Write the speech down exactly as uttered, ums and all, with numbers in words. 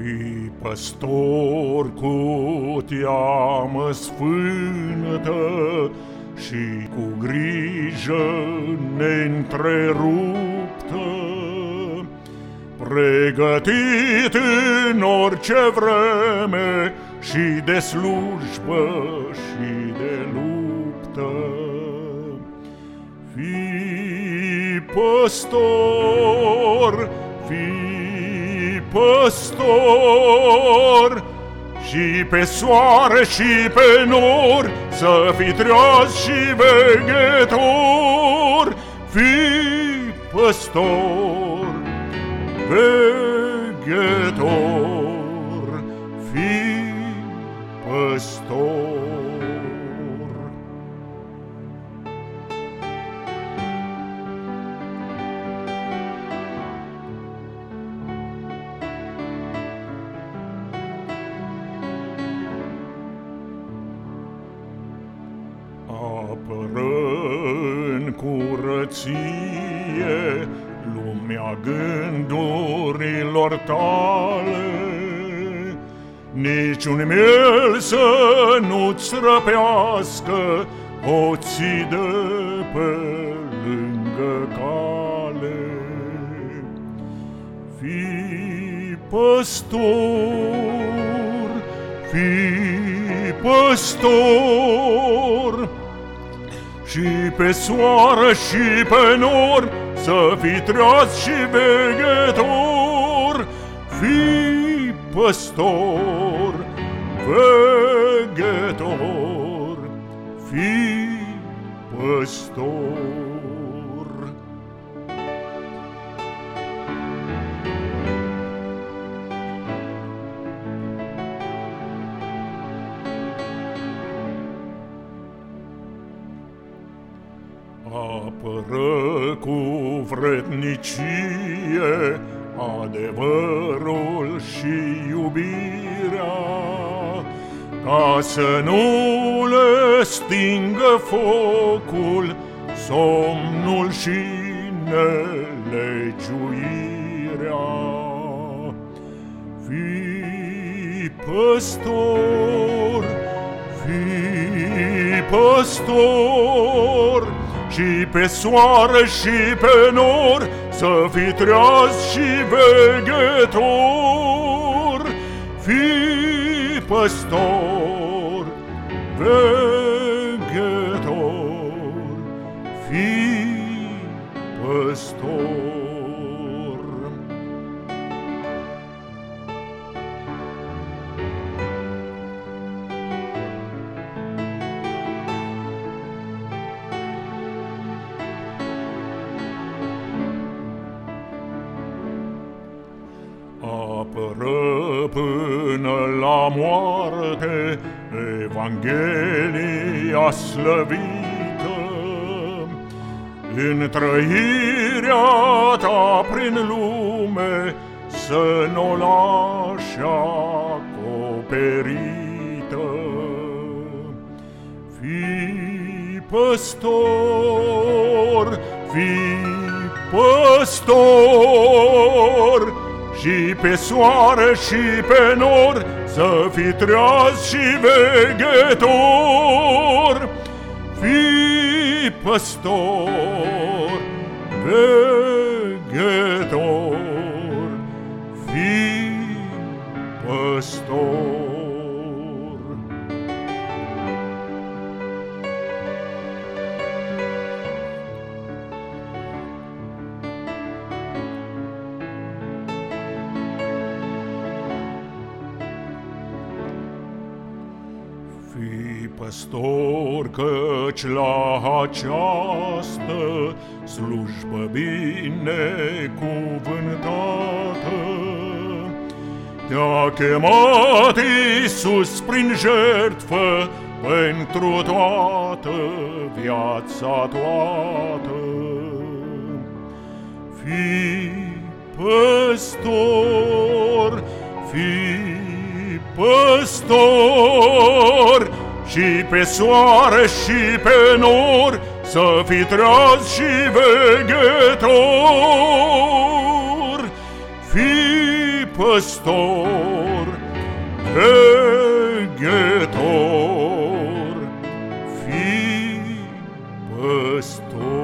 Fii păstor cu teamă sfântă și cu grijă neîntreruptă, pregătit în orice vreme și de slujbă și de luptă. Fii păstor, fii păstor, și pe soare și pe nor să fii treaz și veghetor. Fii păstor, veghetor, fii păstor. Apără în curăție lumea gândurilor tale, niciun miel să nu-ți răpească hoții de pe lângă cale. Fii păstor, fii păstor, și pe soară și pe nor să fii treaz și veghetor. Fii păstor, veghetor, fii păstor. Apără cu vrednicie adevărul și iubirea, ca să nu le stingă focul somnul și nelegiuirea. Fii păstor, fii păstor, și pe soare și pe nor să fii treaz și veghetor. Fii păstor, veghetor, fii păstor. Apără până la moarte Evanghelia slăvită, în trăirea ta prin lume să n-o lași acoperită. Fii păstor, fii păstor, și pe soare și pe nor să fii treaz și veghetor. Fii păstor, veghetor, fii păstor. Fii păstor, căci la această slujbă binecuvântată te-a chemat Iisus prin jertfă pentru toată viața toată. Fii păstor, fii păstor, și pe soare și pe nor să fii treaz și veghetor. Fii păstor, veghetor, fii păstor.